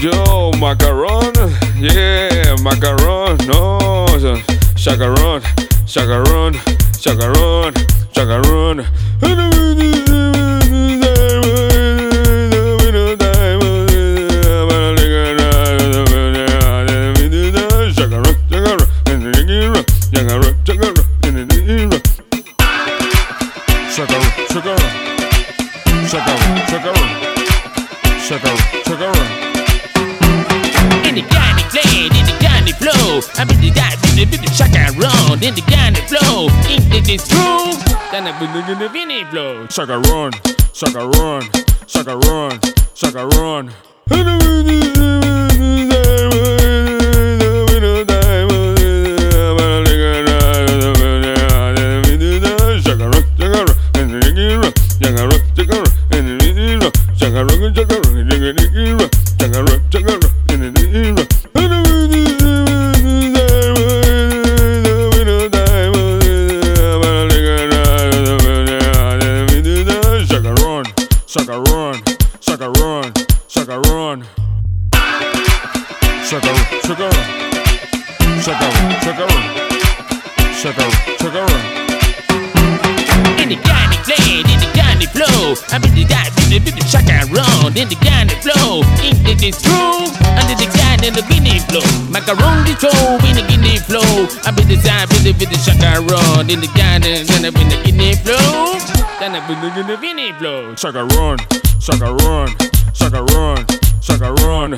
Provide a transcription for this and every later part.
Yo, macaron, yeah, macaron, no, chacarón, chacarón, chacarón, chacarón. In the Ghana play, in the Ghana flow, I be the guy, be the chacarón. In the Ghana flow, in this room, then I be the Vinny flow. Chacarón, chacarón, chacarón, chacarón. Chacarón, chacarón, chacarón. Chacarón, chacarón, chacarón, chacarón, chacarón, chacarón. In the Ghana play, in the Ghana flow, I be the guy, be the chacarón. In the Ghana flow, in this room, under the Ghana and the Guinea flow. Macaron the toe, in the Guinea flow, I be the guy, be the chacarón. In the Ghana and the Guinea flow, then I be the Guinea flow. Chacarón, chacarón, chacarón, chacarón.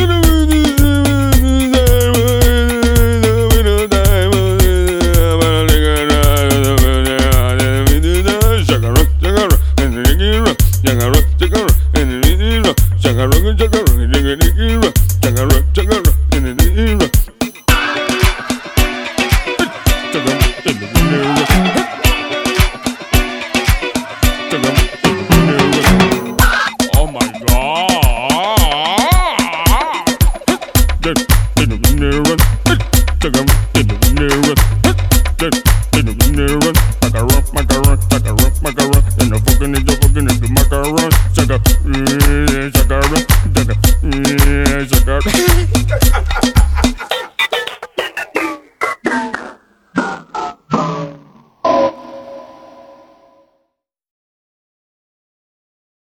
Oh my God.